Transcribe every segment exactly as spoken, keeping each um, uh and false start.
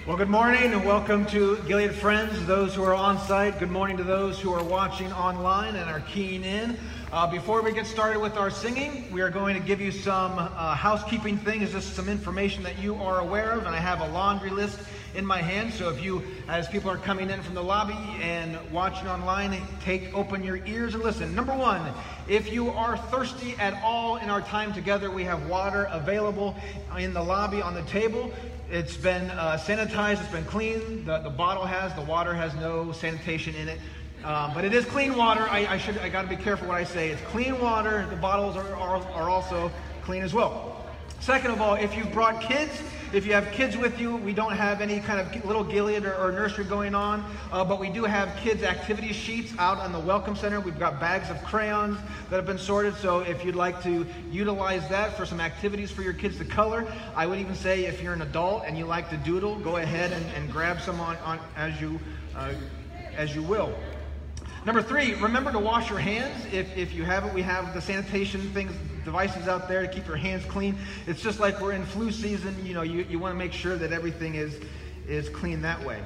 Well, good morning and welcome to Gilead Friends, those who are on site. Good morning to those who are watching online and are keying in. Uh, before we get started with our singing, we are going to give you some uh, housekeeping things, just some information that you are aware of. And I have a laundry list in my hand. So if you, as people are coming in from the lobby and watching online, take open your ears and listen. Number one, if you are thirsty at all in our time together, we have water available in the lobby on the table. It's been uh, sanitized, it's been clean. The, the bottle has, the water has no sanitation in it. Um, but it is clean water. I, I should, I gotta be careful what I say. It's clean water. The bottles are, are, are also clean as well. Second of all, if you've brought kids, if you have kids with you, we don't have any kind of little Gilead or, or nursery going on, uh, but we do have kids' activity sheets out on the Welcome Center. We've got bags of crayons that have been sorted, so if you'd like to utilize that for some activities for your kids to color, I would even say if you're an adult and you like to doodle, go ahead and, and grab some on, on as you uh, as you will. Number three, remember to wash your hands. If, if you haven't, we have the sanitation things, devices out there to keep your hands clean. It's just like we're in flu season. You know, you, you want to make sure that everything is, is clean that way.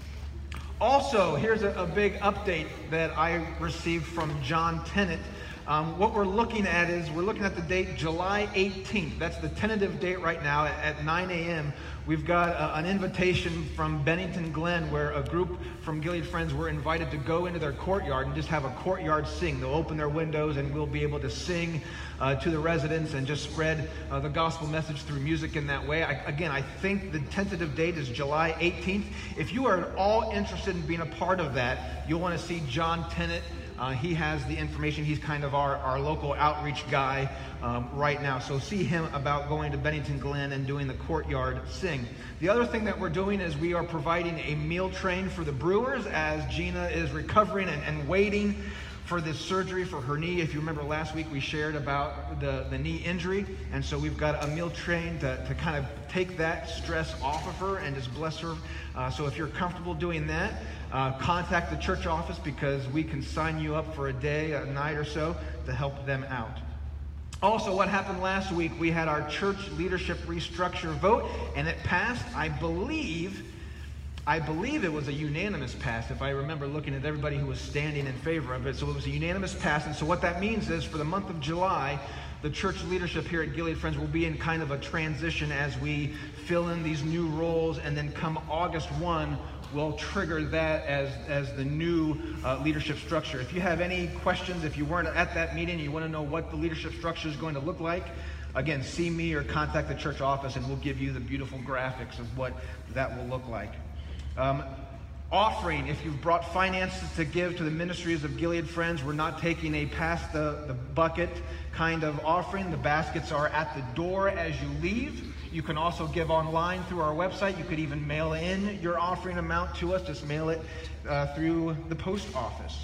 Also, here's a, a big update that I received from John Tennant. Um, what we're looking at is, we're looking at the date July eighteenth. That's the tentative date right now at, at nine a.m. We've got a, an invitation from Bennington Glen where a group from Gilead Friends were invited to go into their courtyard and just have a courtyard sing. They'll open their windows and we'll be able to sing uh, to the residents and just spread uh, the gospel message through music in that way. I, again, I think the tentative date is July eighteenth. If you are at all interested in being a part of that, you'll want to see John Tennant. Uh, he has the information. He's kind of our, our local outreach guy um, right now. So see him about going to Bennington Glen and doing the courtyard sing. The other thing that we're doing is we are providing a meal train for the Brewers as Gina is recovering and, and waiting for this surgery for her knee. If you remember last week, we shared about the, the knee injury. And so we've got a meal train to, to kind of take that stress off of her and just bless her. Uh, so if you're comfortable doing that, uh, contact the church office because we can sign you up for a day, a night or so to help them out. Also, what happened last week, we had our church leadership restructure vote and it passed, I believe, I believe it was a unanimous pass, if I remember looking at everybody who was standing in favor of it. So it was a unanimous pass. And so what that means is for the month of July, the church leadership here at Gilead Friends will be in kind of a transition as we fill in these new roles. And then come August first, we'll trigger that as, as the new uh, leadership structure. If you have any questions, if you weren't at that meeting, you want to know what the leadership structure is going to look like, again, see me or contact the church office and we'll give you the beautiful graphics of what that will look like. Um, offering, if you've brought finances to give to the ministries of Gilead Friends, we're not taking a pass the, the bucket kind of offering. The baskets are at the door as you leave. You can also give online through our website. You could even mail in your offering amount to us. Just mail it uh, through the post office.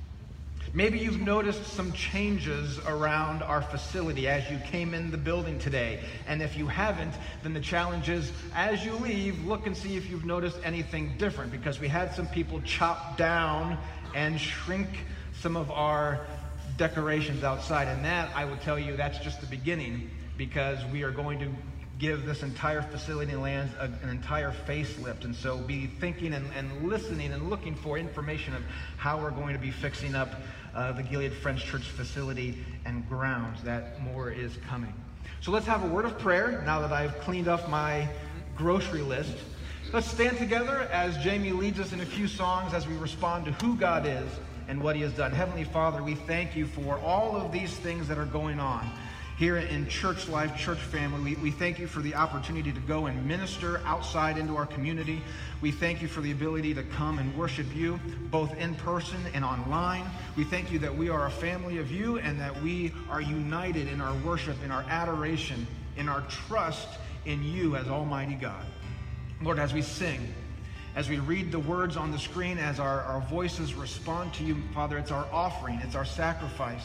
Maybe you've noticed some changes around our facility as you came in the building today. And if you haven't, then the challenge is, as you leave, look and see if you've noticed anything different, because we had some people chop down and shrink some of our decorations outside. And that, I will tell you, that's just the beginning, because we are going to give this entire facility and lands a, an entire facelift. And so be thinking and, and listening and looking for information of how we're going to be fixing up uh, the Gilead Friends Church facility and grounds. That more is coming. So let's have a word of prayer now that I've cleaned up my grocery list. Let's stand together as Jamie leads us in a few songs as we respond to who God is and what he has done. Heavenly Father, we thank you for all of these things that are going on here in Church Life, church family. We, we thank you for the opportunity to go and minister outside into our community. We thank you for the ability to come and worship you, both in person and online. We thank you that we are a family of you and that we are united in our worship, in our adoration, in our trust in you as Almighty God. Lord, as we sing, as we read the words on the screen, as our, our voices respond to you, Father, it's our offering, it's our sacrifice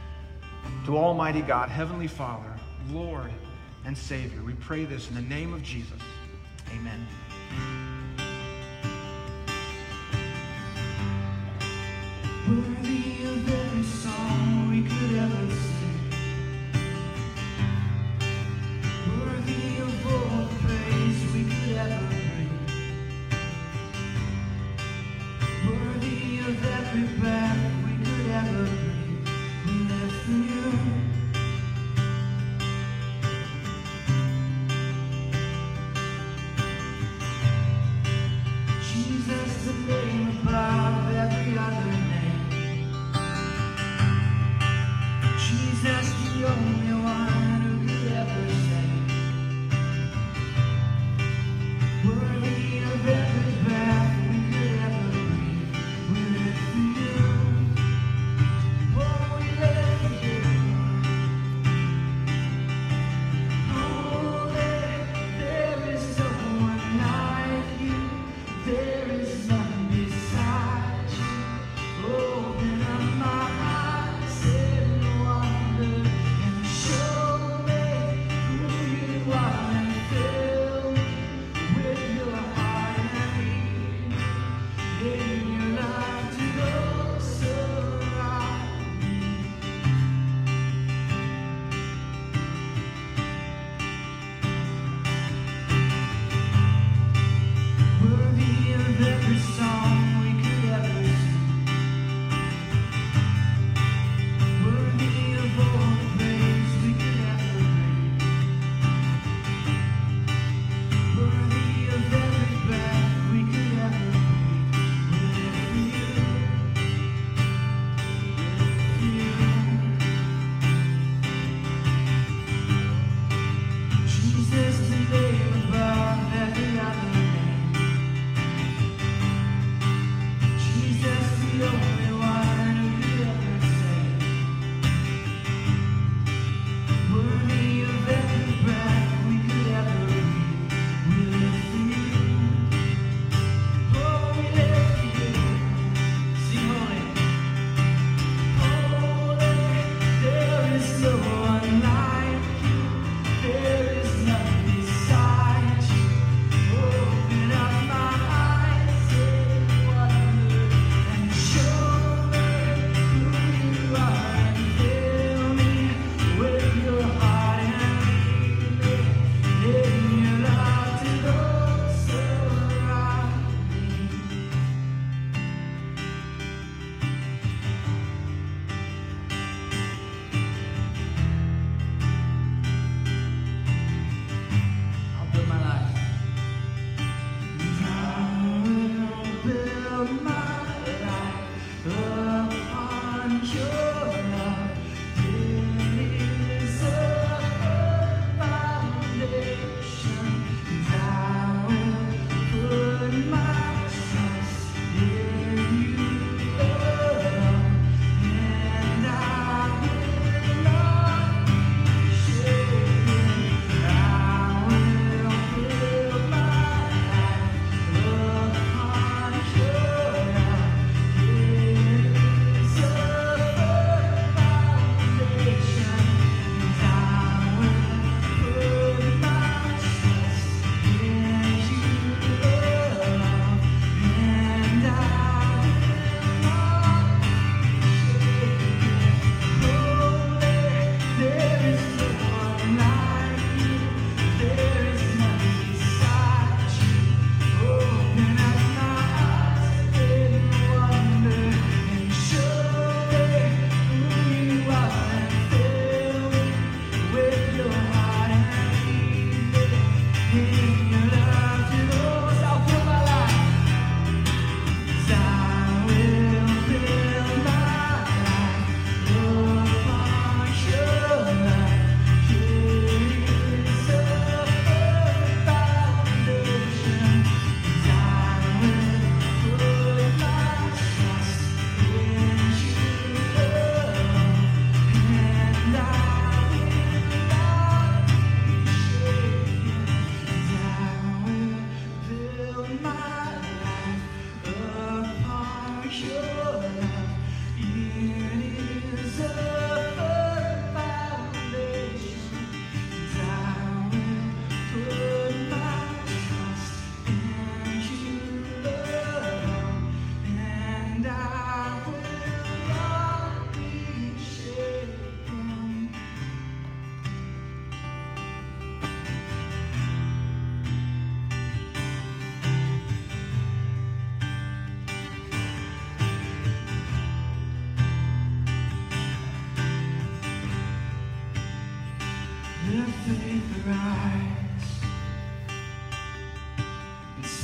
to Almighty God, Heavenly Father, Lord and Savior. We pray this in the name of Jesus. Amen. Worthy of every song we could ever sing, worthy of all praise we could ever bring.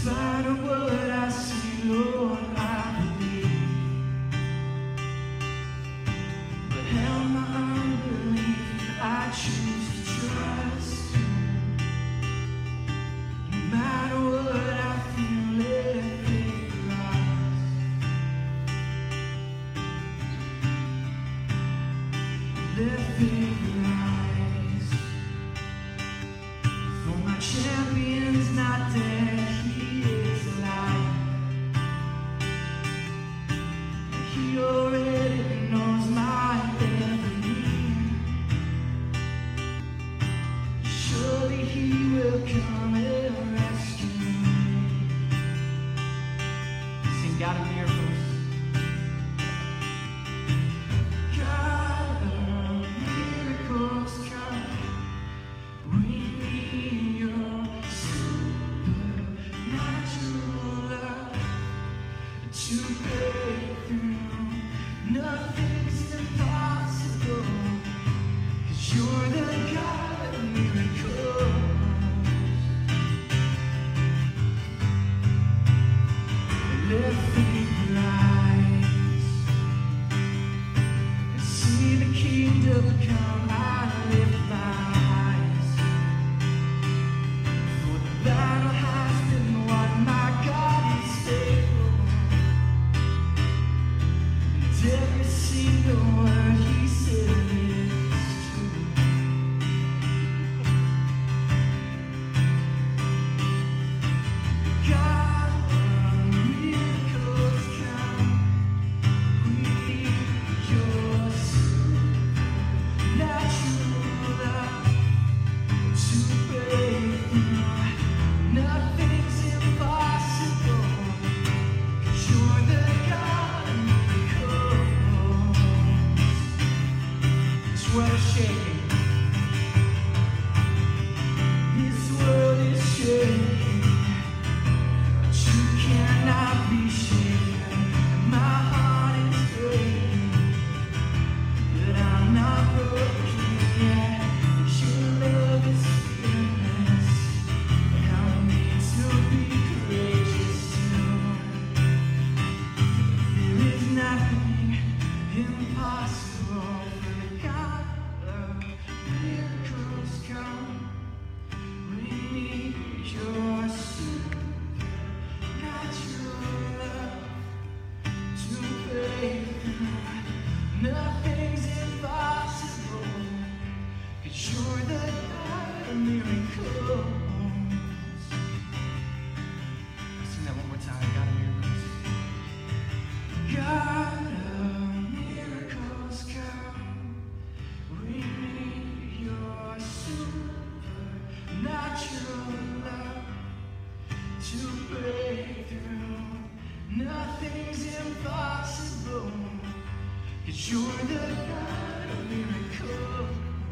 spite of what I see, Lord, I believe. But help my unbelief, I choose to trust. No matter what I feel, let faith rise. Let faith rise. For my champion's not dead, he is alive. And he already knows my every need. Surely he will come and rescue me. Sing God of miracles. God of miracles, come. We need your supernatural love to break through. Nothing's impossible, 'cause you're the God of miracles. Let faith rise and see the kingdom come. I lift my eyes, for the battle has been won. My God is faithful, and every single word he said is true. God of miracles, come. We need your supernatural love to break through. Nothing's impossible, 'cause you're the God of miracles. This world is shaking. This world is shaking, but you cannot be shaken. My heart is breaking, but I'm not broken yet. Your love is fearless. Help me to be courageous too. There is nothing impossible for the God of miracles. Come, we need your supernatural love to break through. Nothing's impossible, 'cause you're the God of miracles. Sing that one more time. God of miracles. God of miracles, come. We need your supernatural love to break through. Nothing's impossible, 'cause you're the God of miracles.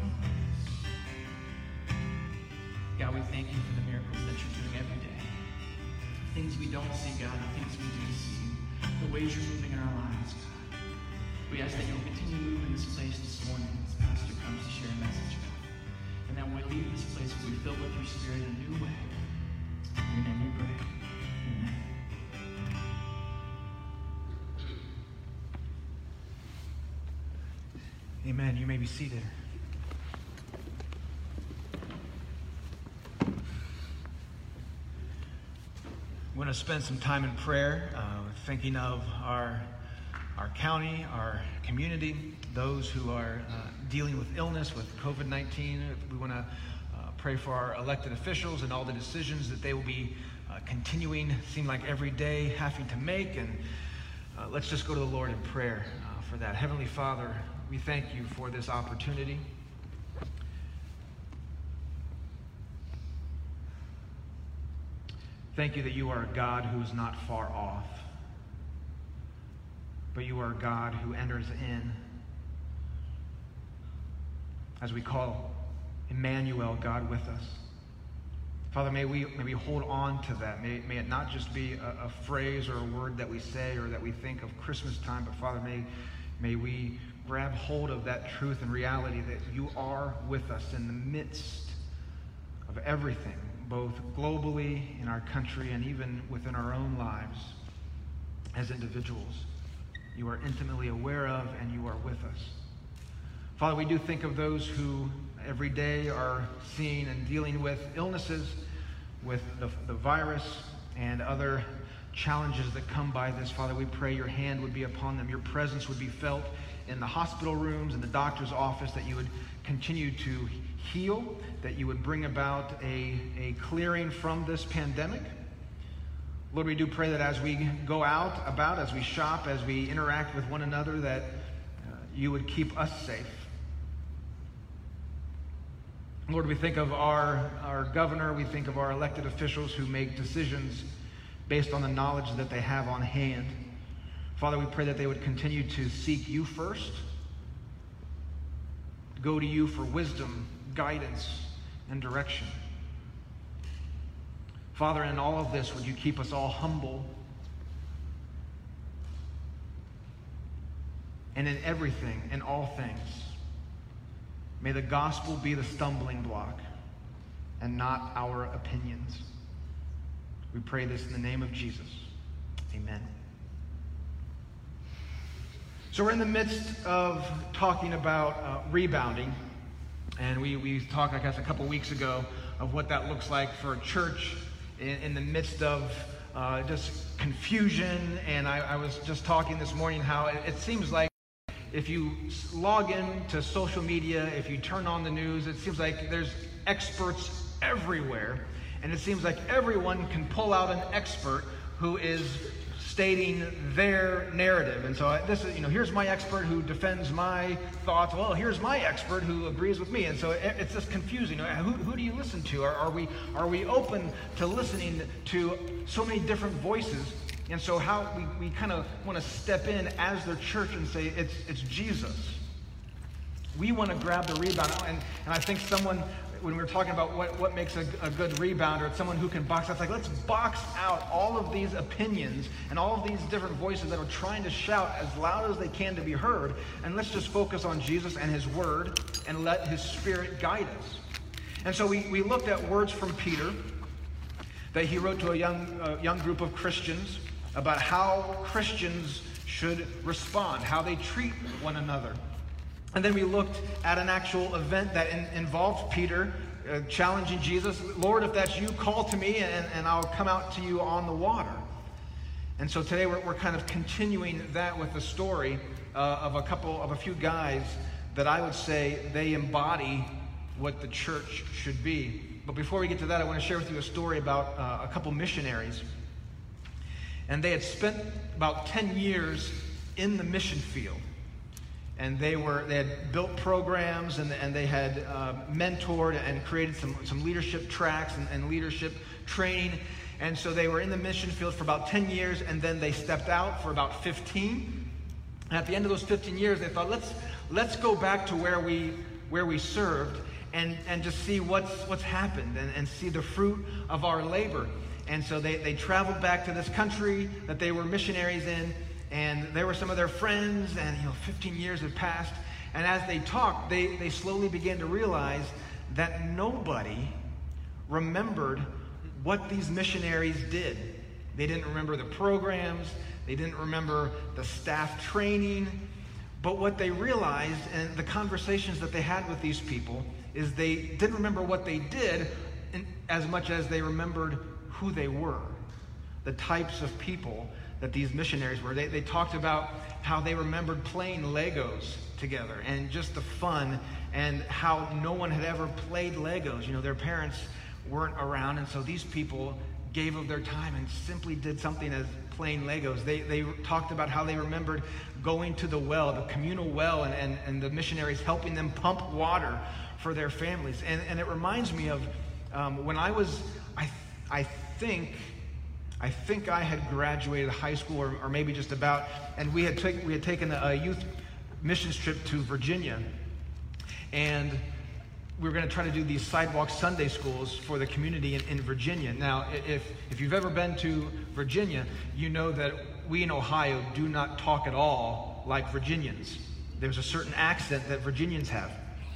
God, we thank you for the miracles that you're doing every day. Things we don't see, God, the things we do see, the ways you're moving in our lives, God. We ask that you'll continue to move in this place this morning as Pastor comes to share a message, God. And that when we leave this place, we'll be filled with your Spirit in a new way. In your name we pray. Amen. Amen. You may be seated. We're going to spend some time in prayer, uh, thinking of our our county, our community, those who are uh, dealing with illness, with covid nineteen. We want to uh, pray for our elected officials and all the decisions that they will be uh, continuing, seem like every day, having to make. And uh, let's just go to the Lord in prayer uh, for that. Heavenly Father, we thank you for this opportunity. Thank you that you are a God who is not far off, but you are a God who enters in. As we call Emmanuel, God with us. Father, may we, may we hold on to that. May, may it not just be a, a phrase or a word that we say or that we think of Christmas time, but Father, may, may we grab hold of that truth and reality that you are with us in the midst of everything, both globally in our country and even within our own lives as individuals. You are intimately aware of, and you are with us. Father, we do think of those who every day are seeing and dealing with illnesses, with the, the virus and other challenges that come by this. Father, we pray your hand would be upon them, your presence would be felt in the hospital rooms, in the doctor's office, that you would continue to heal, that you would bring about a, a clearing from this pandemic. Lord, we do pray that as we go out about, as we shop, as we interact with one another, that uh, you would keep us safe. Lord, we think of our, our governor, we think of our elected officials who make decisions based on the knowledge that they have on hand. Father, we pray that they would continue to seek you first, go to you for wisdom, guidance, and direction. Father, in all of this, would you keep us all humble? And in everything, in all things, may the gospel be the stumbling block and not our opinions. We pray this in the name of Jesus. Amen. So we're in the midst of talking about uh, rebounding. And we, we talked, I guess, a couple weeks ago of what that looks like for a church in, in the midst of uh, just confusion. And I, I was just talking this morning how it, it seems like if you log in to social media, if you turn on the news, it seems like there's experts everywhere. And it seems like everyone can pull out an expert who is stating their narrative. And so this is, you know, here's my expert who defends my thoughts. Well, here's my expert who agrees with me. And so it, it's just confusing. Who, who do you listen to? Are, are we are we open to listening to so many different voices? And so how we, we kind of want to step in as their church and say, it's it's Jesus. We want to grab the rebound. And, and I think someone, when we were talking about what, what makes a, a good rebounder, it's someone who can box out. It's like, let's box out all of these opinions and all of these different voices that are trying to shout as loud as they can to be heard, and let's just focus on Jesus and his word and let his Spirit guide us. And so we, we looked at words from Peter that he wrote to a young, uh, young group of Christians about how Christians should respond, how they treat one another. And then we looked at an actual event that in, involved Peter uh, challenging Jesus, Lord, if that's you, call to me and, and I'll come out to you on the water. And so today we're, we're kind of continuing that with the story uh, of a couple, of a few guys that I would say they embody what the church should be. But before we get to that, I want to share with you a story about uh, a couple missionaries. And they had spent about ten years in the mission field. And they were they had built programs and, and they had uh, mentored and created some, some leadership tracks and, and leadership training. And so they were in the mission field for about ten years, and then they stepped out for about fifteen. And at the end of those fifteen years, they thought, let's let's go back to where we where we served and, and just see what's what's happened and, and see the fruit of our labor. And so they, they traveled back to this country that they were missionaries in. And there were some of their friends, and you know, fifteen years had passed. And as they talked, they, they slowly began to realize that nobody remembered what these missionaries did. They didn't remember the programs. They didn't remember the staff training. But what they realized, and the conversations that they had with these people, is they didn't remember what they did in, as much as they remembered who they were, the types of people that these missionaries were. They, they talked about how they remembered playing Legos together and just the fun, and how no one had ever played Legos. You know, their parents weren't around, and so these people gave of their time and simply did something as playing Legos. They they talked about how they remembered going to the well, the communal well, and, and, and the missionaries helping them pump water for their families. And, and it reminds me of um, when I was, I I think, I think I had graduated high school, or, or maybe just about, and we had, take, we had taken a, a youth missions trip to Virginia, and we were going to try to do these sidewalk Sunday schools for the community in, in Virginia. Now, if, if you've ever been to Virginia, you know that we in Ohio do not talk at all like Virginians. There's a certain accent that Virginians have.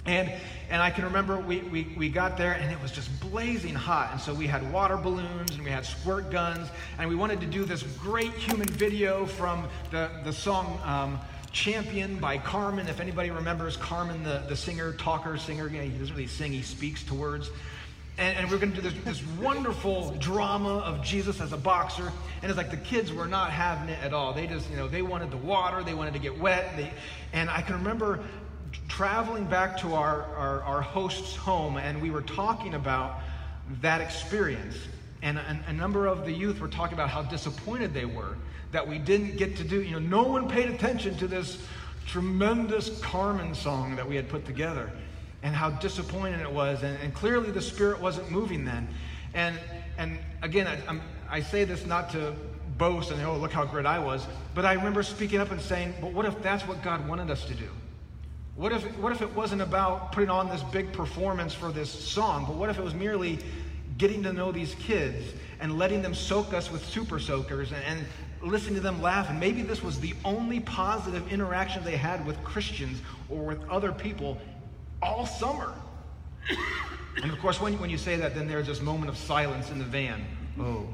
And and I can remember we, we, we got there and it was just blazing hot. And so we had water balloons and we had squirt guns. And we wanted to do this great human video from the, the song um, Champion by Carmen. If anybody remembers Carmen, the, the singer, talker, singer, you know, he doesn't really sing, he speaks to words. And, and we we're going to do this, this wonderful drama of Jesus as a boxer. And it's like the kids were not having it at all. They just, you know, they wanted the water, they wanted to get wet. They, and I can remember traveling back to our, our, our host's home, and we were talking about that experience. And a, a number of the youth were talking about how disappointed they were that we didn't get to do, you know, no one paid attention to this tremendous Carmen song that we had put together, and how disappointing it was. And, and clearly the Spirit wasn't moving then. And and again, I, I'm, I say this not to boast and, oh, look how great I was, but I remember speaking up and saying, but what if that's what God wanted us to do? What if, what if it wasn't about putting on this big performance for this song, but what if it was merely getting to know these kids and letting them soak us with super soakers and, and listening to them laugh? And maybe this was the only positive interaction they had with Christians or with other people all summer. And of course, when, when you say that, then there's this moment of silence in the van. Oh.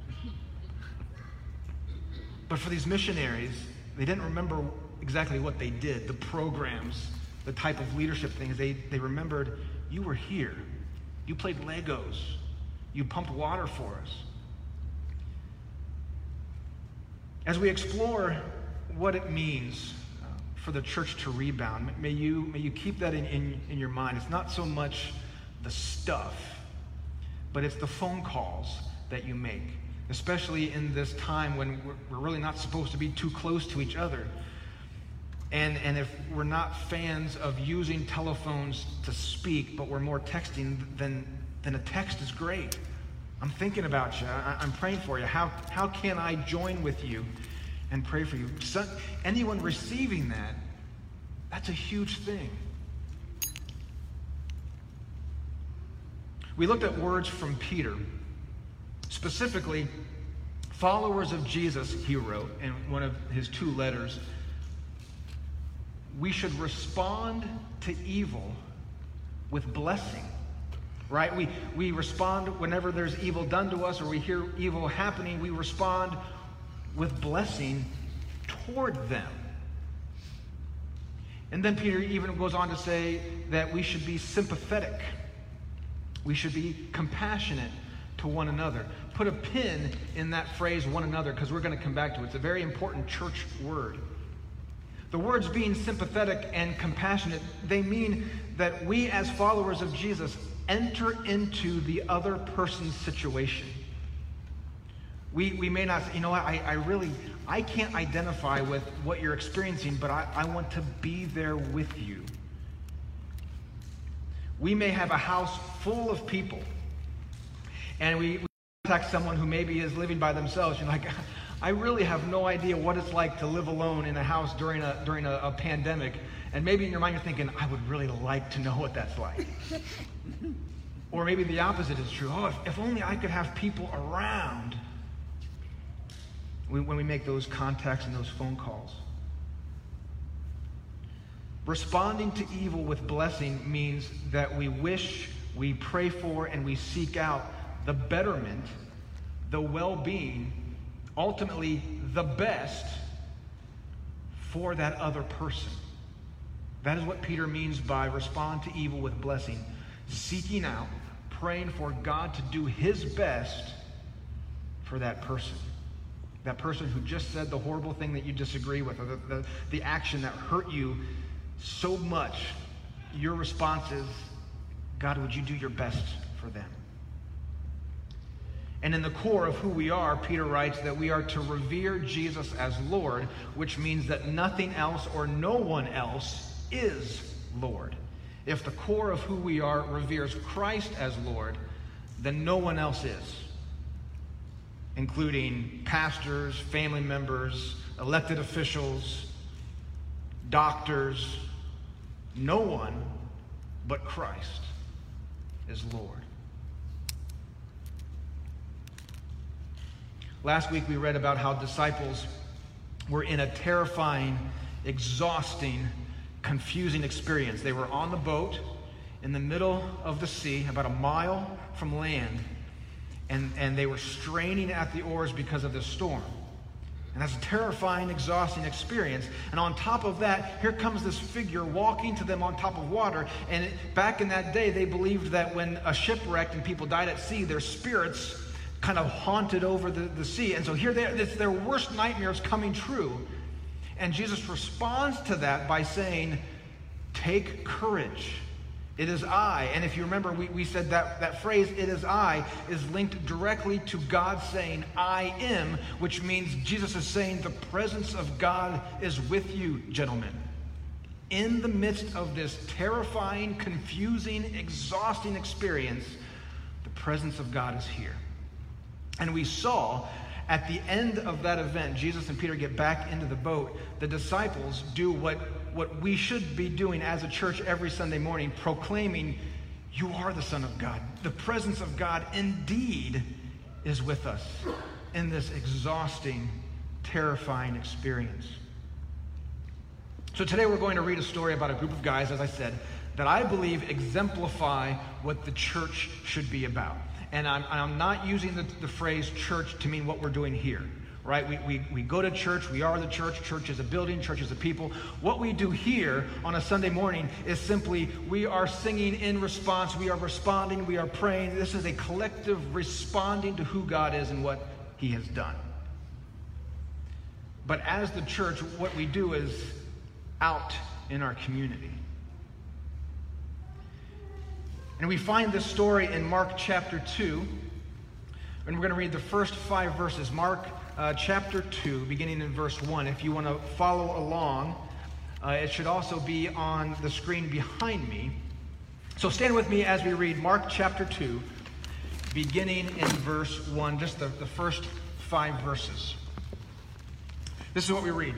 But for these missionaries, they didn't remember exactly what they did, the programs, the type of leadership things. They, they remembered, you were here. You played Legos. You pumped water for us. As we explore what it means uh, for the church to rebound, may you, may you keep that in, in, in your mind. It's not so much the stuff, but it's the phone calls that you make, especially in this time when we're, we're really not supposed to be too close to each other. And, and if we're not fans of using telephones to speak, but we're more texting, then, then a text is great. I'm thinking about you. I, I'm praying for you. How, how can I join with you and pray for you? So, anyone receiving that, that's a huge thing. We looked at words from Peter. Specifically, followers of Jesus, he wrote in one of his two letters, we should respond to evil with blessing, right? We, we respond whenever there's evil done to us or we hear evil happening, we respond with blessing toward them. And then Peter even goes on to say that we should be sympathetic. We should be compassionate to one another. Put a pin in that phrase, one another, because we're going to come back to it. It's a very important church word. The words being sympathetic and compassionate, they mean that we as followers of Jesus enter into the other person's situation. We, we may not, you know what, I, I really, I can't identify with what you're experiencing, but I, I want to be there with you. We may have a house full of people, and we, we contact someone who maybe is living by themselves. You're like, I really have no idea what it's like to live alone in a house during a during a, a pandemic. And maybe in your mind you're thinking, I would really like to know what that's like. Or maybe the opposite is true. Oh, if, if only I could have people around when we make those contacts and those phone calls. Responding to evil with blessing means that we wish, we pray for, and we seek out the betterment, the well-being, ultimately the best for that other person. That is what Peter means by respond to evil with blessing. Seeking out, praying for God to do his best for that person. That person who just said the horrible thing that you disagree with, or the, the, the action that hurt you so much. Your response is, God, would you do your best for them? And in the core of who we are, Peter writes that we are to revere Jesus as Lord, which means that nothing else or no one else is Lord. If the core of who we are reveres Christ as Lord, then no one else is, including pastors, family members, elected officials, doctors. No one but Christ is Lord. Last week we read about how disciples were in a terrifying, exhausting, confusing experience. They were on the boat in the middle of the sea, about a mile from land, and, and they were straining at the oars because of this storm. And that's a terrifying, exhausting experience. And on top of that, here comes this figure walking to them on top of water. And it, back in that day, they believed that when a ship wrecked and people died at sea, their spirits kind of haunted over the, the sea. And so here they, it's their worst nightmares coming true. And Jesus responds to that by saying, "Take courage. It is I." And if you remember, we, we said that, that phrase, "it is I," is linked directly to God saying, "I am," which means Jesus is saying the presence of God is with you, gentlemen. In the midst of this terrifying, confusing, exhausting experience, the presence of God is here. And we saw at the end of that event, Jesus and Peter get back into the boat. The disciples do what, what we should be doing as a church every Sunday morning, proclaiming, "You are the Son of God." The presence of God indeed is with us in this exhausting, terrifying experience. So today we're going to read a story about a group of guys, as I said, that I believe exemplify what the church should be about. And I'm, I'm not using the, the phrase church to mean what we're doing here, right? We, we, we go to church, we are the church, church is a building, church is a people. What we do here on a Sunday morning is simply we are singing in response, we are responding, we are praying. This is a collective responding to who God is and what he has done. But as the church, what we do is out in our community. And we find this story in Mark chapter two. And we're going to read the first five verses. Mark uh, chapter two, beginning in verse one. If you want to follow along, uh, it should also be on the screen behind me. So stand with me as we read Mark chapter two, beginning in verse one, just the, the first five verses. This is what we read.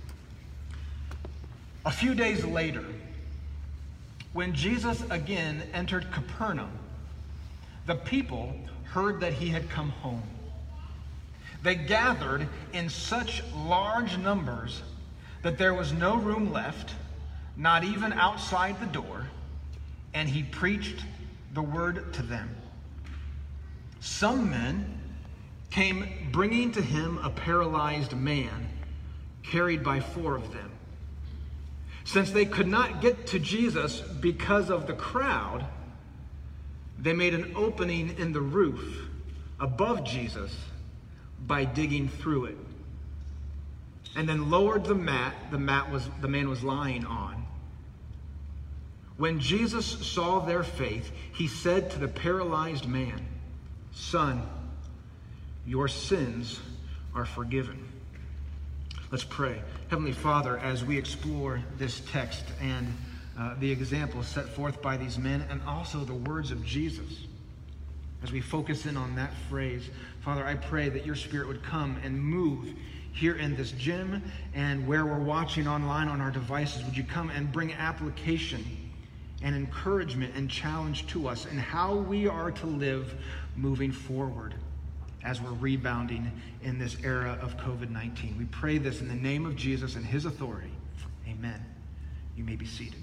A few days later, when Jesus again entered Capernaum, the people heard that he had come home. They gathered in such large numbers that there was no room left, not even outside the door, and he preached the word to them. Some men came bringing to him a paralyzed man, carried by four of them. Since they could not get to Jesus because of the crowd, they made an opening in the roof above Jesus by digging through it, and then lowered the mat the mat was the man was lying on. When Jesus saw their faith, he said to the paralyzed man, "Son, your sins are forgiven." Let's pray. Heavenly Father, as we explore this text and uh, the example set forth by these men and also the words of Jesus, as we focus in on that phrase, Father, I pray that your Spirit would come and move here in this gym and where we're watching online on our devices. Would you come and bring application and encouragement and challenge to us in how we are to live moving forward as we're rebounding in this era of covid nineteen. We pray this in the name of Jesus and his authority. Amen. You may be seated.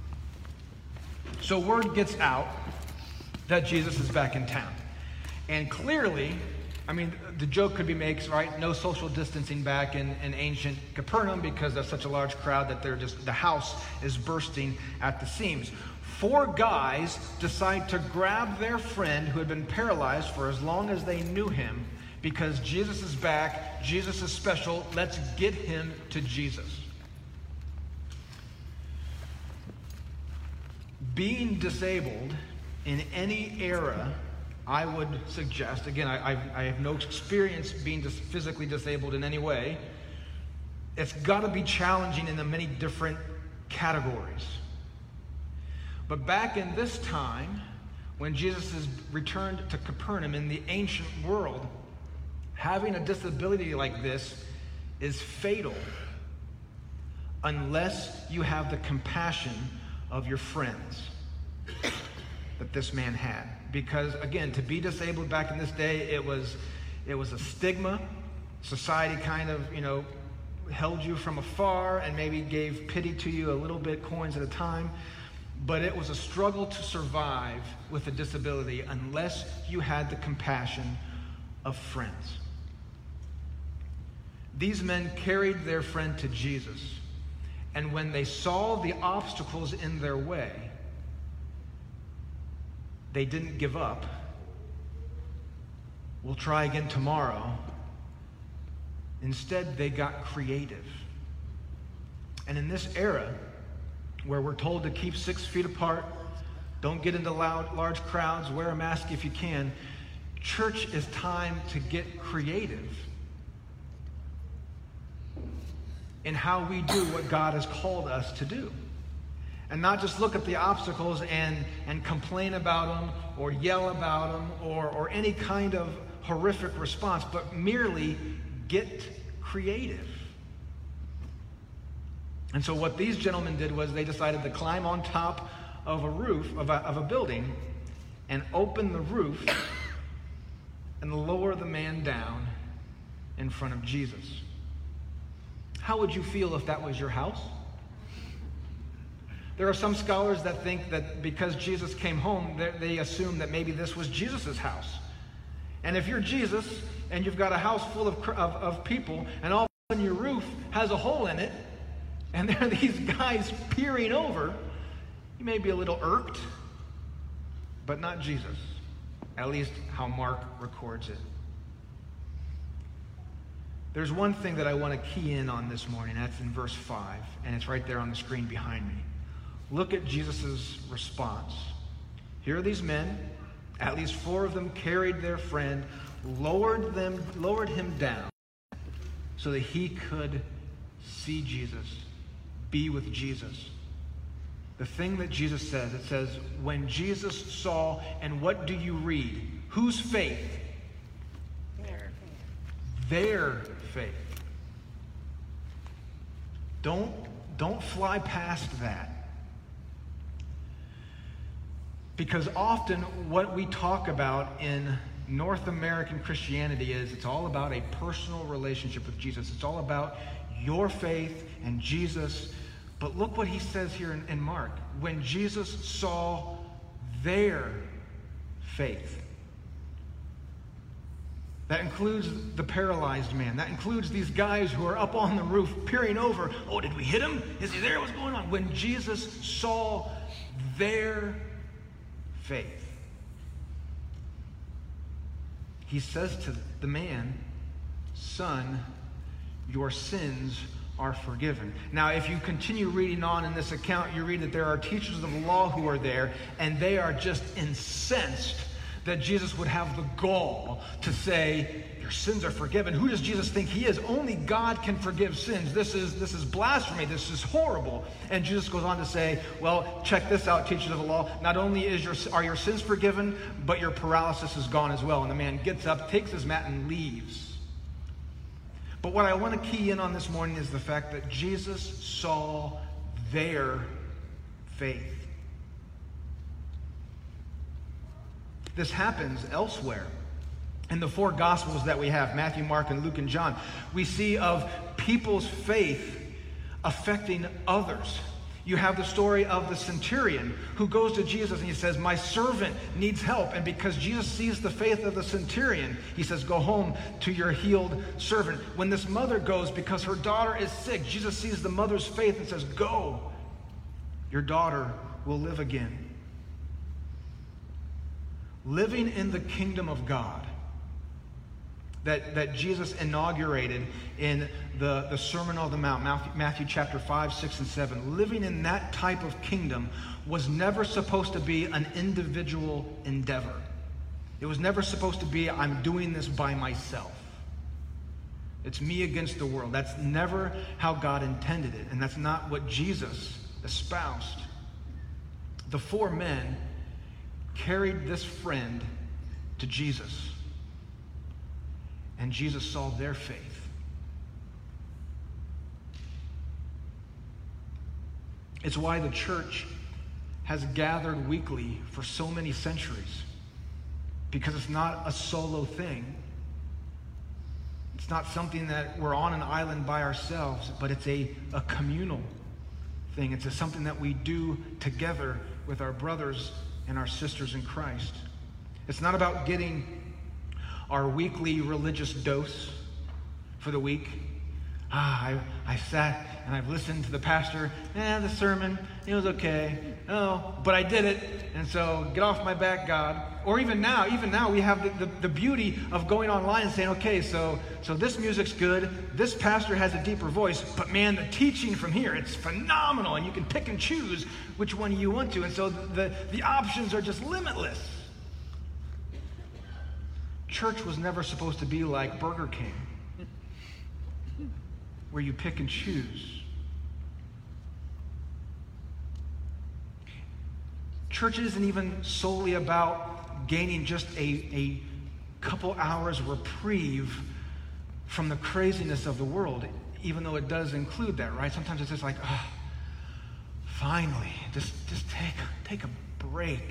So word gets out that Jesus is back in town. And clearly, I mean, the joke could be made, right? No social distancing back in, in ancient Capernaum because there's such a large crowd that they're just, the house is bursting at the seams. Four guys decide to grab their friend who had been paralyzed for as long as they knew him because Jesus is back, Jesus is special, let's get him to Jesus. Being disabled in any era, I would suggest, again, I, I, I have no experience being dis- physically disabled in any way, it's got to be challenging in the many different categories. But back in this time, when Jesus is returned to Capernaum in the ancient world, having a disability like this is fatal unless you have the compassion of your friends that this man had. Because again, to be disabled back in this day, it was it was a stigma. Society kind of, you know, held you from afar and maybe gave pity to you a little bit, coins at a time. But it was a struggle to survive with a disability unless you had the compassion of friends. These men carried their friend to Jesus, and when they saw the obstacles in their way, they didn't give up. We'll try again tomorrow. Instead, they got creative. And in this era, where we're told to keep six feet apart, don't get into loud, large crowds, wear a mask if you can, church is time to get creative in how we do what God has called us to do. And not just look at the obstacles and, and complain about them or yell about them or, or any kind of horrific response, but merely get creative. And so what these gentlemen did was they decided to climb on top of a roof, of a, of a building, and open the roof and lower the man down in front of Jesus. How would you feel if that was your house? There are some scholars that think that because Jesus came home, they, they assume that maybe this was Jesus' house. And if you're Jesus and you've got a house full of, of, of people, and all of a sudden your roof has a hole in it, and there are these guys peering over, you may be a little irked, but not Jesus. At least how Mark records it. There's one thing that I want to key in on this morning. That's in verse five, and it's right there on the screen behind me. Look at Jesus' response. Here are these men, at least four of them carried their friend, lowered them, lowered him down so that he could see Jesus, be with Jesus. The thing that Jesus says, it says, when Jesus saw, and what do you read? Whose faith? Their. Their faith. Don't, don't fly past that. Because often what we talk about in North American Christianity is it's all about a personal relationship with Jesus. It's all about your faith and Jesus. But look what he says here in, in Mark. When Jesus saw their faith. That includes the paralyzed man. That includes these guys who are up on the roof peering over. Oh, did we hit him? Is he there? What's going on? When Jesus saw their faith, he says to the man, son, your sins are forgiven. Now, if you continue reading on in this account, you read that there are teachers of the law who are there, and they are just incensed that Jesus would have the gall to say, your sins are forgiven. Who does Jesus think he is? Only God can forgive sins. This is, this is blasphemy. This is horrible. And Jesus goes on to say, well, check this out, teachers of the law. Not only is your, are your sins forgiven, but your paralysis is gone as well. And the man gets up, takes his mat, and leaves. But what I want to key in on this morning is the fact that Jesus saw their faith. This happens elsewhere. In the four Gospels that we have, Matthew, Mark, and Luke, and John, we see of people's faith affecting others. You have the story of the centurion who goes to Jesus and he says, my servant needs help. And because Jesus sees the faith of the centurion, he says, go home to your healed servant. When this mother goes because her daughter is sick, Jesus sees the mother's faith and says, go, your daughter will live again. Living in the kingdom of God that, that Jesus inaugurated in the, the Sermon on the Mount, Matthew, Matthew chapter five, six, and seven. Living in that type of kingdom was never supposed to be an individual endeavor. It was never supposed to be, I'm doing this by myself. It's me against the world. That's never how God intended it, and that's not what Jesus espoused. The four men carried this friend to Jesus. And Jesus saw their faith. It's why the church has gathered weekly for so many centuries. Because it's not a solo thing. It's not something that we're on an island by ourselves, but it's a, a communal thing. It's a, something that we do together with our brothers and our sisters in Christ. It's not about getting our weekly religious dose for the week. Ah, I, I sat and I've listened to the pastor. Eh, the sermon, it was okay. Oh, but I did it. And so get off my back, God. Or even now, even now we have the, the, the beauty of going online and saying, okay, so, so this music's good. This pastor has a deeper voice. But man, the teaching from here, it's phenomenal. And you can pick and choose which one you want to. And so the, the options are just limitless. Church was never supposed to be like Burger King, where you pick and choose. Church isn't even solely about gaining just a, a couple hours reprieve from the craziness of the world, even though it does include that, right? Sometimes it's just like, oh, finally, just, just take, take a break.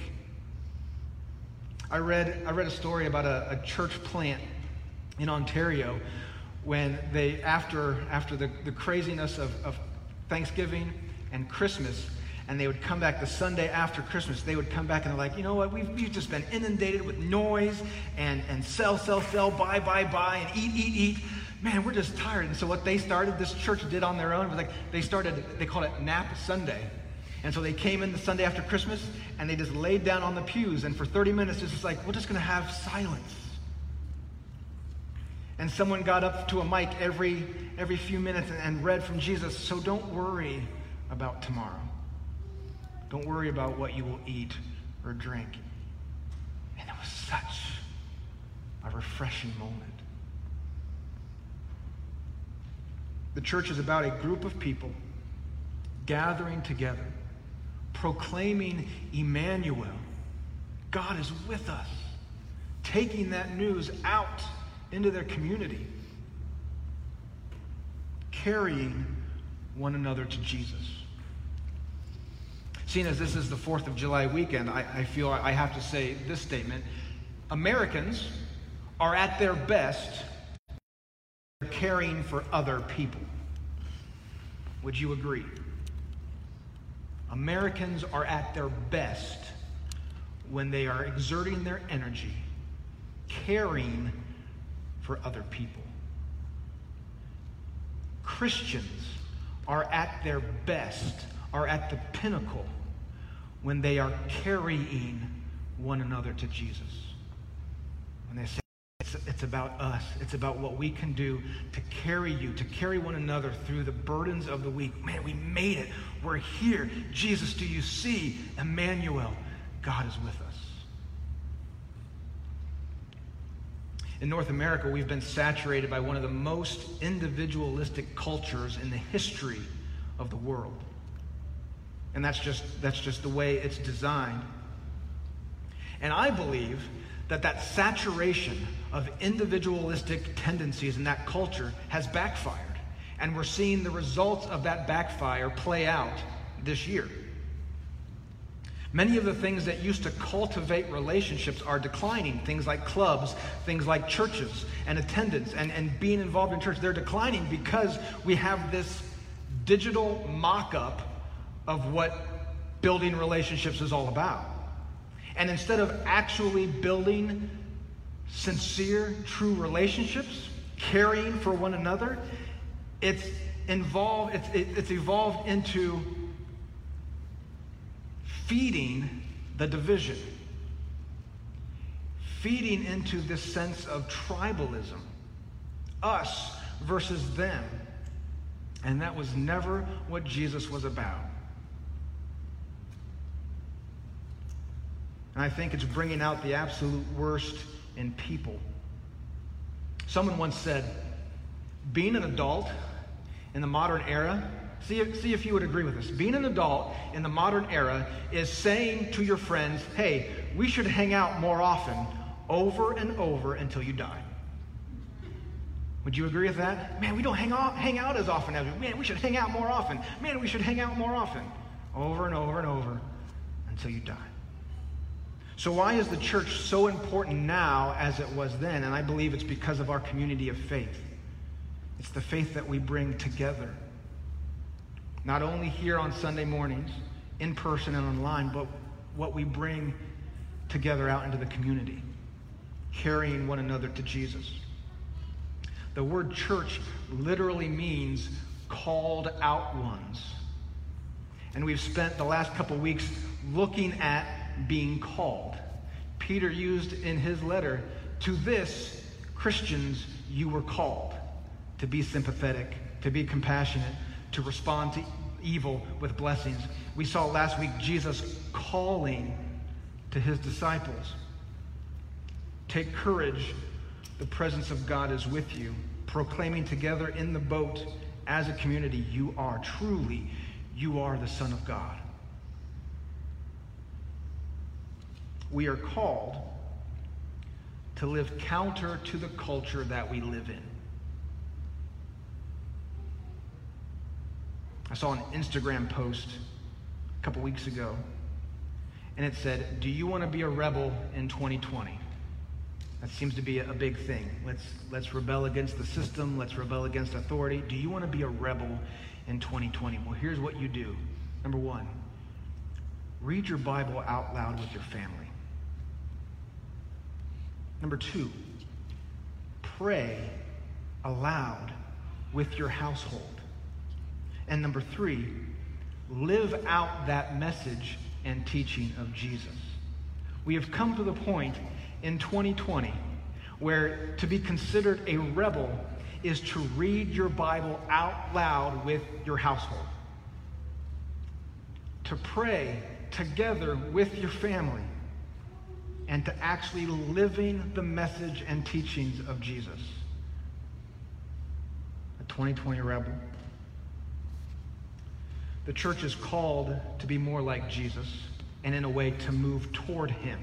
I read, I read a story about a, a church plant in Ontario when they, after, after the, the craziness of, of Thanksgiving and Christmas, and they would come back the Sunday after Christmas, they would come back and they're like, you know what, we've, we've just been inundated with noise and, and sell, sell, sell, buy, buy, buy, and eat, eat, eat. Man, we're just tired. And so what they started, this church did on their own, was like, they started, they called it Nap Sunday. And so they came in the Sunday after Christmas, and they just laid down on the pews, and for thirty minutes, it's just like, we're just going to have silence. And someone got up to a mic every, every few minutes and, and read from Jesus, so don't worry about tomorrow. Don't worry about what you will eat or drink. And it was such a refreshing moment. The church is about a group of people gathering together, proclaiming Emmanuel. God is with us, taking that news out into their community, carrying one another to Jesus. Seeing as this is the fourth of July weekend, I, I feel I have to say this statement. Americans are at their best caring for other people. Would you agree? Americans are at their best when they are exerting their energy, caring for other people. Christians are at their best, are at the pinnacle, when they are carrying one another to Jesus. When they say, it's, it's about us. It's about what we can do to carry you, to carry one another through the burdens of the week. Man, we made it. We're here. Jesus, do you see? Emmanuel, God is with us. In North America, we've been saturated by one of the most individualistic cultures in the history of the world. And that's just, that's just the way it's designed. And I believe that that saturation of individualistic tendencies in that culture has backfired. And we're seeing the results of that backfire play out this year. Many of the things that used to cultivate relationships are declining. Things like clubs, things like churches and attendance and, and being involved in church. They're declining because we have this digital mock-up of what building relationships is all about. And instead of actually building sincere, true relationships, caring for one another, it's involved, it's, it, it's evolved into feeding the division, feeding into this sense of tribalism, us versus them. And that was never what Jesus was about. And I think it's bringing out the absolute worst in people. Someone once said, being an adult in the modern era, see if, see if you would agree with this. Being an adult in the modern era is saying to your friends, hey, we should hang out more often, over and over until you die. Would you agree with that? Man, we don't hang out, hang out as often as we, man, we should hang out more often. Man, we should hang out more often. Over and over and over until you die. So why is the church so important now as it was then? And I believe it's because of our community of faith. It's the faith that we bring together, not only here on Sunday mornings, in person and online, but what we bring together out into the community, carrying one another to Jesus. The word church literally means called out ones. And we've spent the last couple weeks looking at being called. Peter used in his letter, to this, Christians, you were called to be sympathetic, to be compassionate, to respond to evil with blessings. We saw last week Jesus calling to his disciples. Take courage, the presence of God is with you. Proclaiming together in the boat as a community, you are truly, you are the Son of God. We are called to live counter to the culture that we live in. I saw an Instagram post a couple weeks ago, and it said, do you want to be a rebel in twenty twenty? That seems to be a big thing. Let's, let's rebel against the system. Let's rebel against authority. Do you want to be a rebel in twenty twenty? Well, here's what you do. Number one, read your Bible out loud with your family. Number two, pray aloud with your household. And number three, live out that message and teaching of Jesus. We have come to the point in twenty twenty where to be considered a rebel is to read your Bible out loud with your household. To pray together with your family. And to actually living the message and teachings of Jesus. A twenty twenty rebel. The church is called to be more like Jesus, and in a way to move toward him.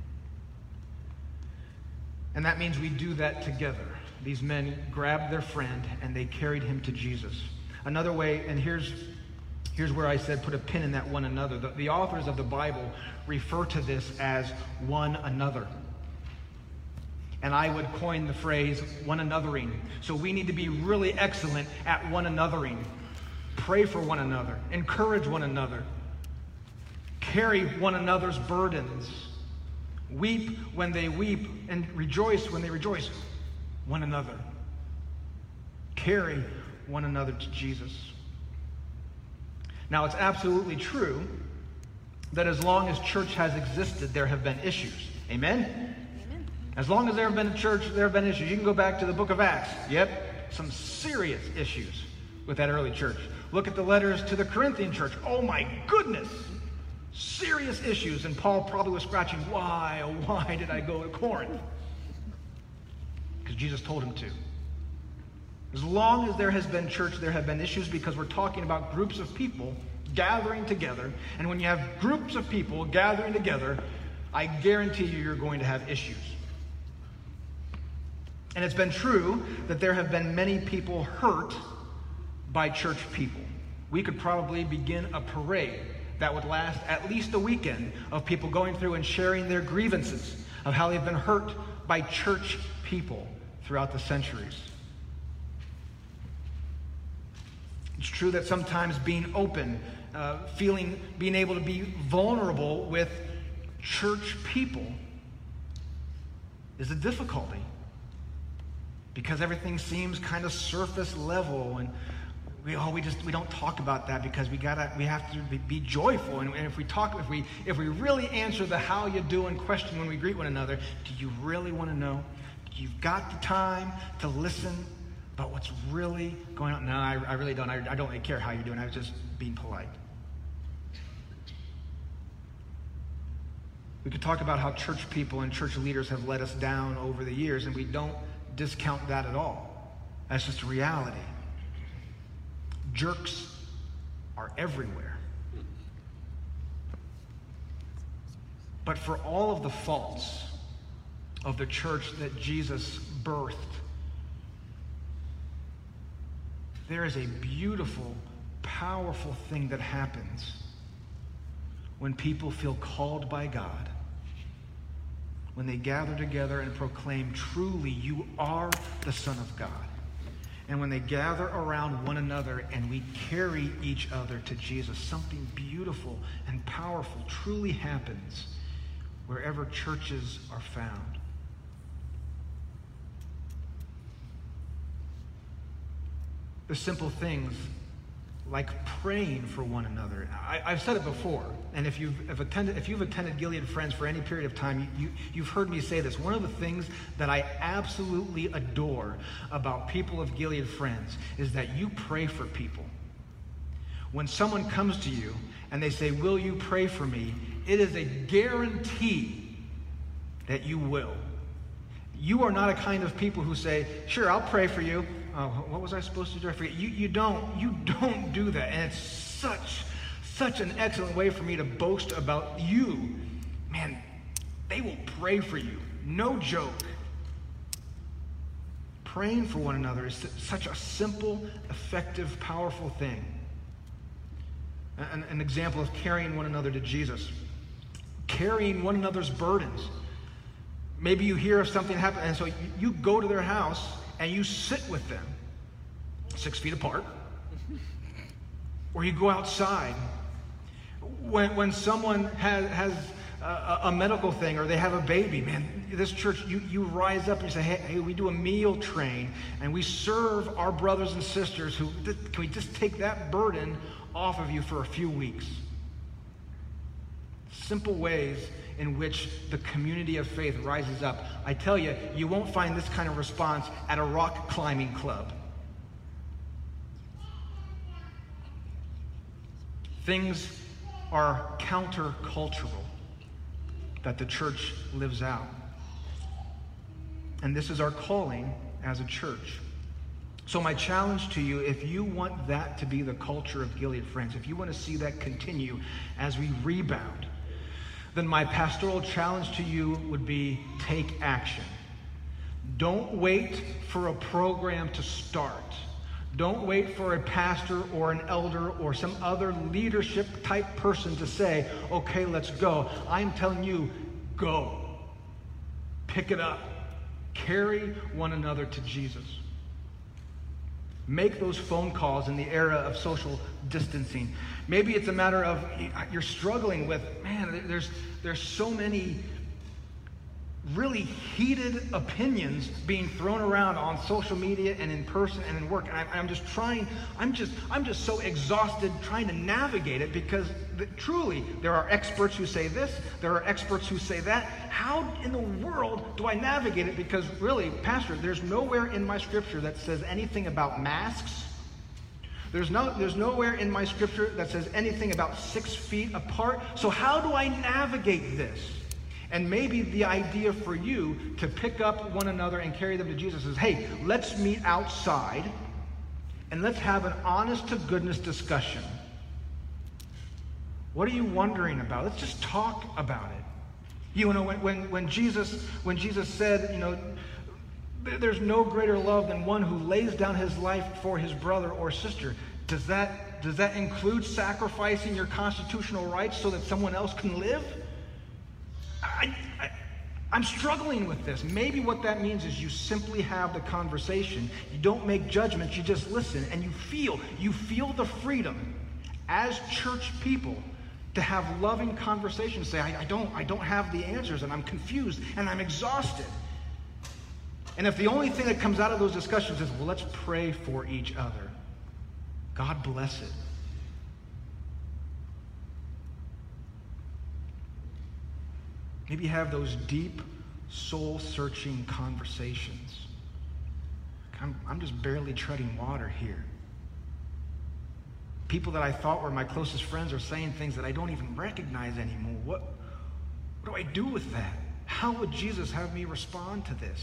And that means we do that together. These men grabbed their friend and they carried him to Jesus. Another way, and here's here's where I said put a pin in that one another. The, the authors of the Bible refer to this as one another. And I would coin the phrase one anothering. So we need to be really excellent at one anothering. Pray for one another. Encourage one another. Carry one another's burdens. Weep when they weep and rejoice when they rejoice. One another. Carry one another to Jesus. Now, it's absolutely true that as long as church has existed, there have been issues. Amen? Amen. As long as there have been a church, there have been issues. You can go back to the book of Acts. Yep, some serious issues with that early church. Look at the letters to the Corinthian church. Oh my goodness! Serious issues. And Paul probably was scratching, why, oh why did I go to Corinth? Because Jesus told him to. As long as there has been church, there have been issues, because we're talking about groups of people gathering together. And when you have groups of people gathering together, I guarantee you you're going to have issues. And it's been true that there have been many people hurt by church people. We could probably begin a parade that would last at least a weekend of people going through and sharing their grievances of how they've been hurt by church people throughout the centuries. It's true that sometimes being open, uh, feeling, being able to be vulnerable with church people is a difficulty, because everything seems kind of surface level, and we oh we just we don't talk about that because we gotta we have to be, be joyful, and, and if we talk if we if we really answer the how you doing question when we greet one another, do you really want to know? You've got the time to listen about what's really going on? No, I, I really don't. I, I don't really care how you're doing. I was just being polite. We could talk about how church people and church leaders have let us down over the years, and we don't discount that at all. That's just a reality. Jerks are everywhere. But for all of the faults of the church that Jesus birthed, there is a beautiful, powerful thing that happens when people feel called by God, when they gather together and proclaim, truly, you are the Son of God. and when they gather around one another and we carry each other to Jesus, something beautiful and powerful truly happens wherever churches are found. The simple things like praying for one another. I, I've said it before, and if you've, if attended, if you've attended Gilead Friends for any period of time, you, you, you've heard me say this. One of the things that I absolutely adore about people of Gilead Friends is that you pray for people. When someone comes to you and they say, "Will you pray for me?" it is a guarantee that you will. You are not a kind of people who say, "Sure, I'll pray for you." Oh, what was I supposed to do? I forget. You, you don't, you don't do that. And it's such, such an excellent way for me to boast about you. Man, they will pray for you. No joke. Praying for one another is such a simple, effective, powerful thing. An, an example of carrying one another to Jesus. Carrying one another's burdens. Maybe you hear of something happen, and so you, you go to their house and you sit with them, six feet apart, or you go outside. When when someone has, has a, a medical thing or they have a baby, man, this church, you, you rise up and you say, hey, hey, we do a meal train, and we serve our brothers and sisters who, can we just take that burden off of you for a few weeks? Simple ways in which the community of faith rises up. I tell you, you won't find this kind of response at a rock climbing club. Things are countercultural that the church lives out. And this is our calling as a church. So my challenge to you, if you want that to be the culture of Gilead Friends, if you want to see that continue as we rebound, then my pastoral challenge to you would be take action. Don't wait for a program to start. Don't wait for a pastor or an elder or some other leadership type person to say, okay, let's go. I'm telling you, go. Pick it up. Carry one another to Jesus. Make those phone calls in the era of social distancing. Maybe it's a matter of you're struggling with, man, there's there's so many really heated opinions being thrown around on social media and in person and in work. And I, I'm just trying, I'm just, I'm just so exhausted trying to navigate it because the, truly there are experts who say this, there are experts who say that. How in the world do I navigate it? Because really, Pastor, there's nowhere in my scripture that says anything about masks. There's no, there's nowhere in my scripture that says anything about six feet apart. So how do I navigate this? And maybe the idea for you to pick up one another and carry them to Jesus is, hey, let's meet outside and let's have an honest to goodness discussion. What are you wondering about? Let's just talk about it. You know, when, when, when Jesus when Jesus said, you know, there's no greater love than one who lays down his life for his brother or sister. Does that does that include sacrificing your constitutional rights so that someone else can live? I, I, I'm struggling with this. Maybe what that means is you simply have the conversation. You don't make judgments. You just listen, and you feel you feel the freedom as church people to have loving conversations. Say, I, I don't I don't have the answers, and I'm confused, and I'm exhausted. And if the only thing that comes out of those discussions is, well, let's pray for each other, God bless it. Maybe have those deep, soul-searching conversations. I'm, I'm just barely treading water here. People that I thought were my closest friends are saying things that I don't even recognize anymore. What, what do I do with that? How would Jesus have me respond to this?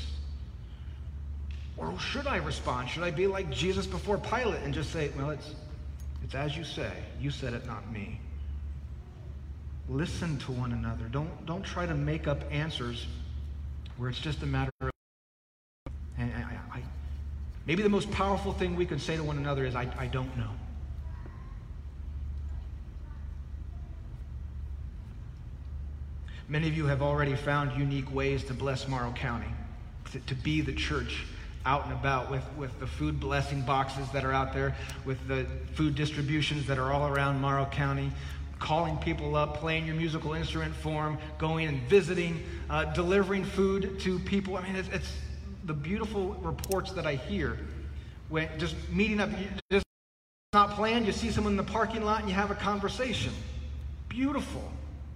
Or should I respond? Should I be like Jesus before Pilate and just say, well, it's, it's as you say. You said it, not me. Listen to one another. Don't, don't try to make up answers where it's just a matter of... And I, I, maybe the most powerful thing we can say to one another is, I, I don't know. Many of you have already found unique ways to bless Morrow County, to, to be the church out and about with, with the food blessing boxes that are out there, with the food distributions that are all around Morrow County, calling people up, playing your musical instrument for them, going and visiting, uh, delivering food to people. I mean, it's, it's the beautiful reports that I hear when just meeting up, just not planned, you see someone in the parking lot and you have a conversation. Beautiful.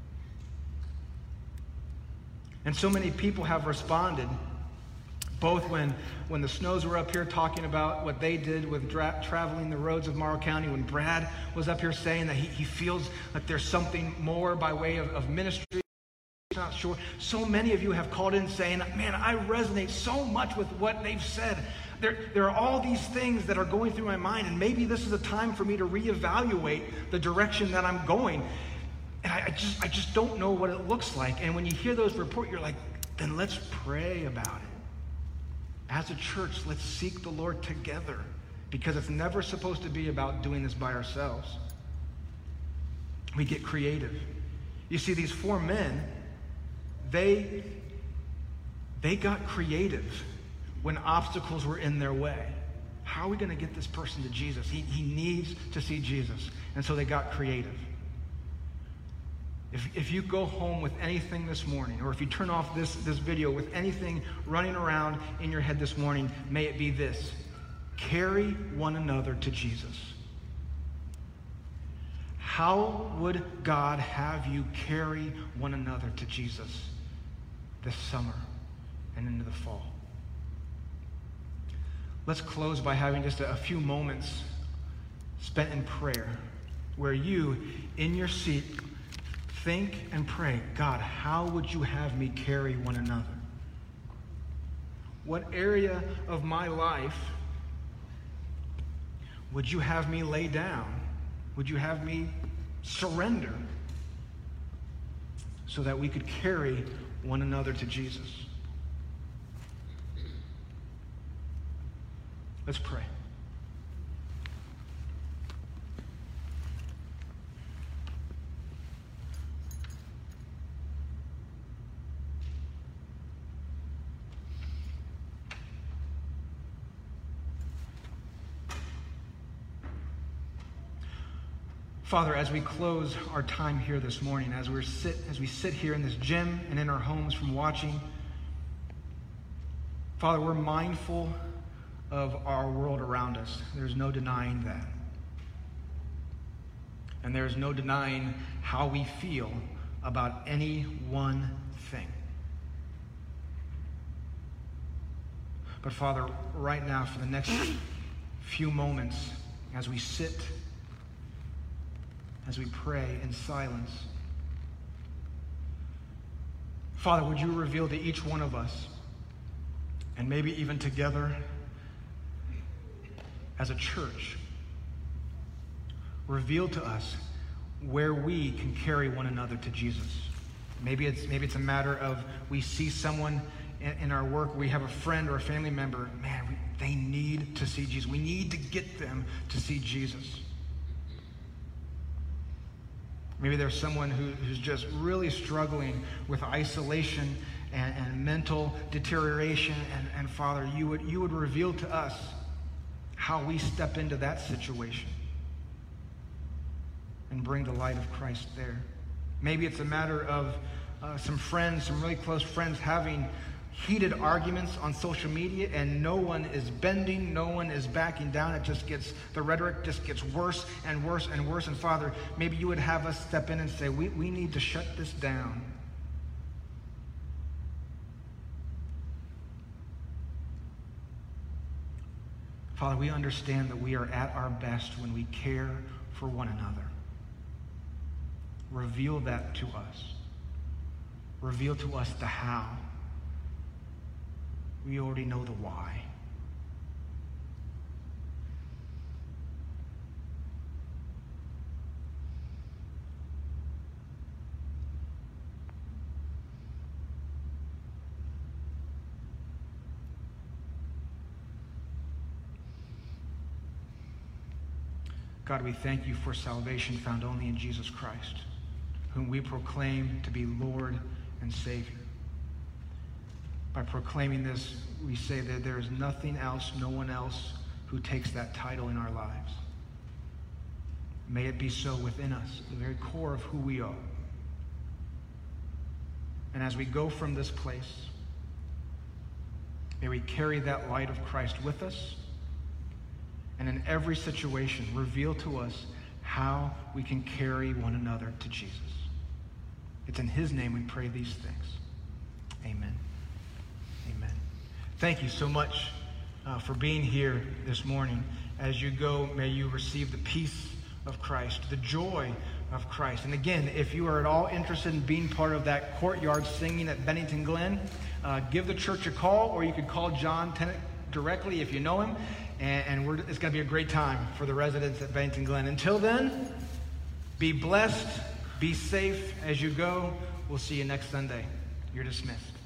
And so many people have responded, both when, when the Snows were up here talking about what they did with dra- traveling the roads of Morrow County, when Brad was up here saying that he, he feels like there's something more by way of, of ministry. Not sure. So many of you have called in saying, man, I resonate so much with what they've said. There, there are all these things that are going through my mind, and maybe this is a time for me to reevaluate the direction that I'm going. And I, I just I just don't know what it looks like. And when you hear those reports, you're like, then let's pray about it. As a church, let's seek the Lord together, because it's never supposed to be about doing this by ourselves. We get creative. You see, these four men, they, they got creative when obstacles were in their way. How are we going to get this person to Jesus? He, he needs to see Jesus. And so they got creative. If, if you go home with anything this morning, or if you turn off this, this video with anything running around in your head this morning, may it be this: carry one another to Jesus. How would God have you carry one another to Jesus this summer and into the fall? Let's close by having just a, a few moments spent in prayer, where you, in your seat, think and pray, God, how would you have me carry one another? What area of my life would you have me lay down? Would you have me surrender so that we could carry one another to Jesus? Let's pray. Father, as we close our time here this morning, as we sit as we sit here in this gym and in our homes from watching, Father, we're mindful of our world around us. There's no denying that. And there's no denying how we feel about any one thing. But Father, right now, for the next few moments, as we sit, as we pray in silence, Father, would you reveal to each one of us, and maybe even together as a church, reveal to us where we can carry one another to Jesus. Maybe it's maybe it's a matter of we see someone in, in our work, we have a friend or a family member, man, we, they need to see Jesus. We need to get them to see Jesus. Maybe there's someone who, who's just really struggling with isolation and, and mental deterioration. And, and Father, you would, you would reveal to us how we step into that situation and bring the light of Christ there. Maybe it's a matter of uh, some friends, some really close friends having heated arguments on social media, and no one is bending, no one is backing down. It just gets, the rhetoric just gets worse and worse and worse. And Father, maybe you would have us step in and say, we, we need to shut this down. Father, we understand that we are at our best when we care for one another. Reveal that to us. Reveal to us the how. We already know the why. God, we thank you for salvation found only in Jesus Christ, whom we proclaim to be Lord and Savior. by proclaiming this, we say that there is nothing else, no one else who takes that title in our lives. May it be so within us, the very core of who we are. And as we go from this place, may we carry that light of Christ with us, and in every situation reveal to us how we can carry one another to Jesus. It's in his name we pray these things. Amen. Amen. Thank you so much uh, for being here this morning. As you go, may you receive the peace of Christ, the joy of Christ. And again, if you are at all interested in being part of that courtyard singing at Bennington Glen, uh, give the church a call, or you could call John Tennant directly if you know him. And, and we're, it's going to be a great time for the residents at Bennington Glen. Until then, be blessed, be safe as you go. We'll see you next Sunday. You're dismissed.